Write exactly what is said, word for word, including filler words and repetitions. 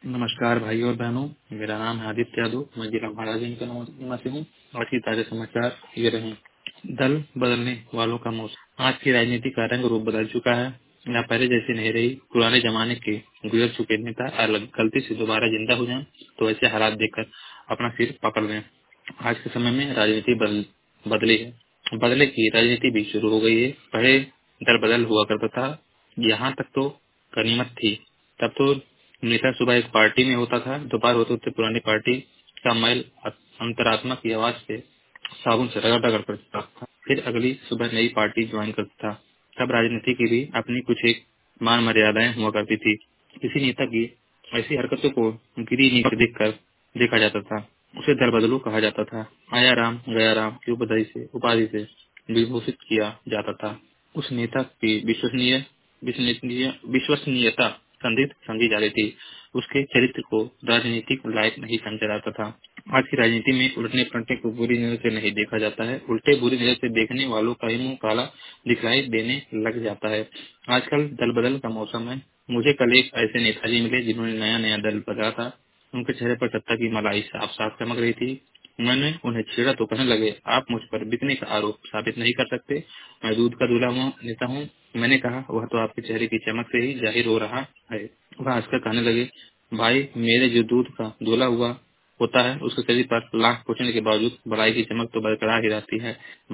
नमस्कार भाई और बहनों, मेरा नाम है आदित्य यादव। मैं जिला महाराजगंज का निवासी हूँ। आज की ताजा समाचार ये रहे। दल बदलने वालों का मौसम। आज की राजनीति का रंग रूप बदल चुका है। यहाँ पहले जैसे नहीं रही। पुराने जमाने के गुजर चुके नेता अगर गलती से दोबारा जिंदा हो जाएं तो ऐसे हालात देखकर अपना सिर पकड़ लें। आज के समय में राजनीति बदल बदली है। बदले की राजनीति भी शुरू हो गई है। पहले दल बदल हुआ करता था, यहाँ तक तो गनीमत थी। तब तो नेता सुबह एक पार्टी में होता था, दोपहर होते होते पुरानी पार्टी का मैल अंतरात्मा की आवाज से साबुन से रगड़ रगड़ करता था। फिर अगली सुबह नई पार्टी ज्वाइन करता था। तब राजनीति की भी अपनी कुछ एक मान मर्यादाएं हुआ करती थी। किसी नेता की ऐसी हरकतों को गिरी नीति देखकर देखा जाता था, उसे दल बदलू कहा जाता था। आया राम गया राम की उपाधि से उपाधि से विभूषित किया जाता था। उस नेता की विश्वसनीय विश्वसनीय विश्वसनीयता संदिग्ध समझी जा रही थी। उसके चरित्र को राजनीतिक लायक नहीं समझा जाता था। आज की राजनीति में उलटने पलटने को बुरी नजर से नहीं देखा जाता है, उल्टे बुरी नजर से देखने वालों का ही मुंह काला दिखलाई देने लग जाता है। आजकल दल बदल का मौसम है। मुझे कल एक ऐसे नेताजी मिले जिन्होंने नया नया दल बदला था। उनके चेहरे पर सत्ता की मलाई साफ साफ चमक रही थी। मैंने उन्हें छेड़ा तो कहने लगे, आप मुझ पर बिकने का आरोप साबित नहीं कर सकते। मैं दूध का दूल्हा हूँ- नेता हूँ। मैंने कहा, वह तो आपके चेहरे की चमक से ही जाहिर हो रहा है। वह हंसकर कहने लगे, भाई मेरे जो दूध का दूल्हा हुआ होता है उसके शरीर पर लाख पूछने के बावजूद बड़ाई की चमक तो बरकरार ही रहती है।